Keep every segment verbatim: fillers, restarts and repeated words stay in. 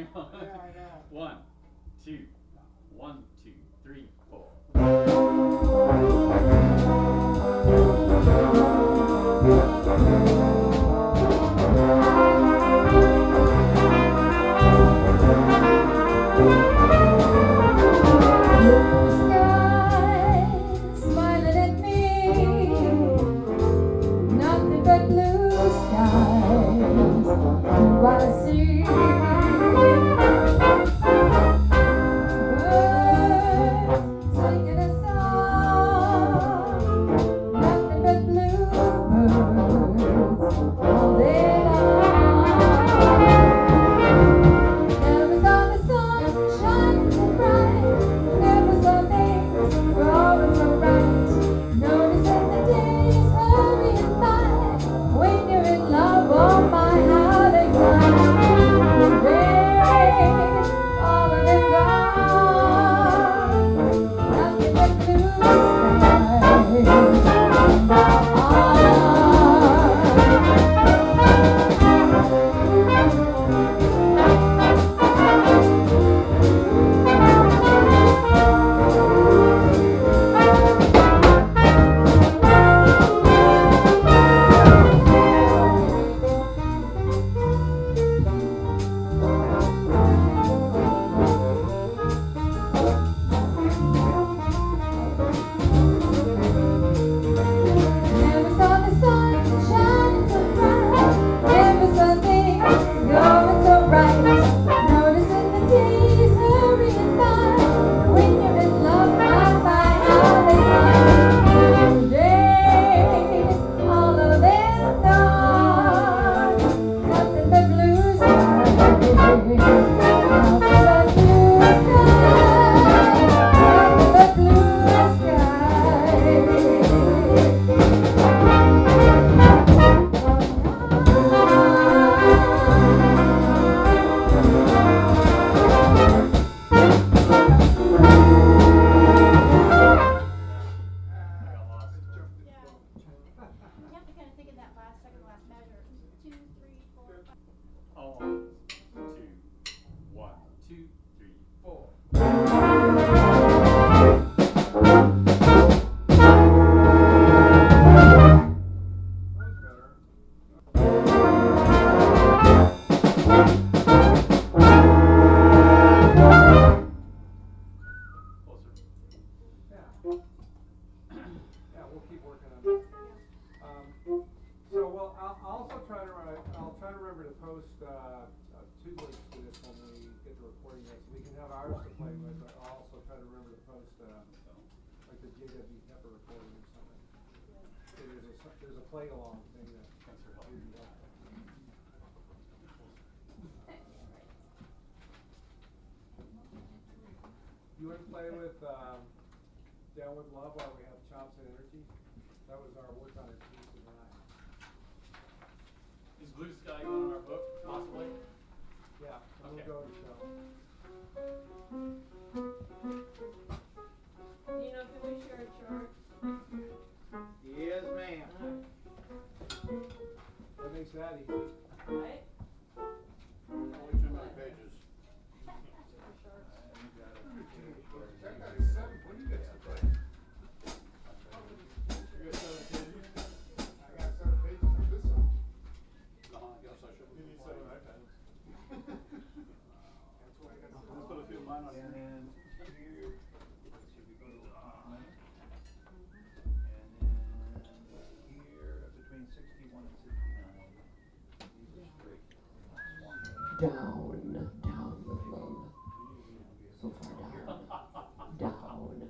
know. Yeah, I know. One, two, one, two, three, four. You want to play with um, Down with Love while we have Chops and Energy? That was our work on it Tuesday night. Is Blue Sky going on our book, possibly? Yeah, and okay. We'll go to show. You know, can we share a chart? Yes, ma'am. That makes that easy. Right? Only too many pages. What do you guys play? You got seven pages? I got seven pages of this one. Uh-huh, I guess I should. You need seven iPads. That's why I got. Let's put a few of mine on here. And then here, let's see if we go to document. And then here, between sixty-one and sixty-nine. These are straight. Down, down with love. So far down. Down.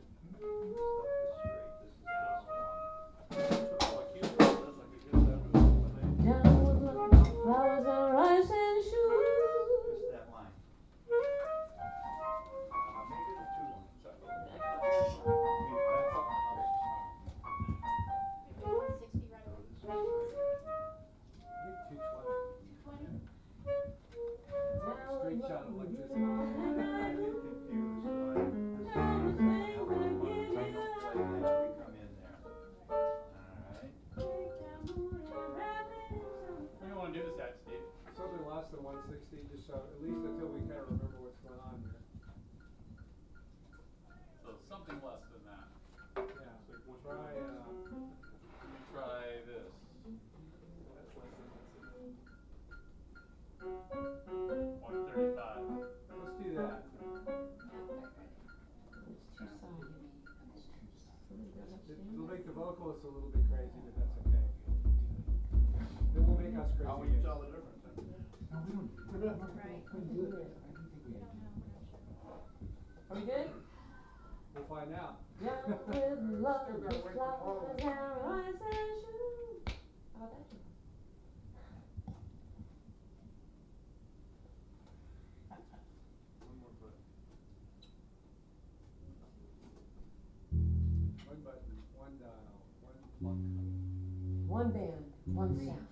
Down with love. Flowers and rice and shoes. Just that line. Uh, maybe the two lines. Straight shot it like this. What do you want to do this at, Steve? Something less than one sixty, just so at least until we kind of that. It's two-sided. Somebody goes It- upstairs. It'll make the vocalists a little bit crazy, but that's okay. It will make us crazy. How will you tell the difference then? No, we don't. We're not, we're Right. not gonna do it. I don't think we. Are we good? We'll find out. Down with love, Still the gotta wait for flowers Paul. and rise and shoot. How about that? One more button. One button, one dial, one plug. One band, one sound.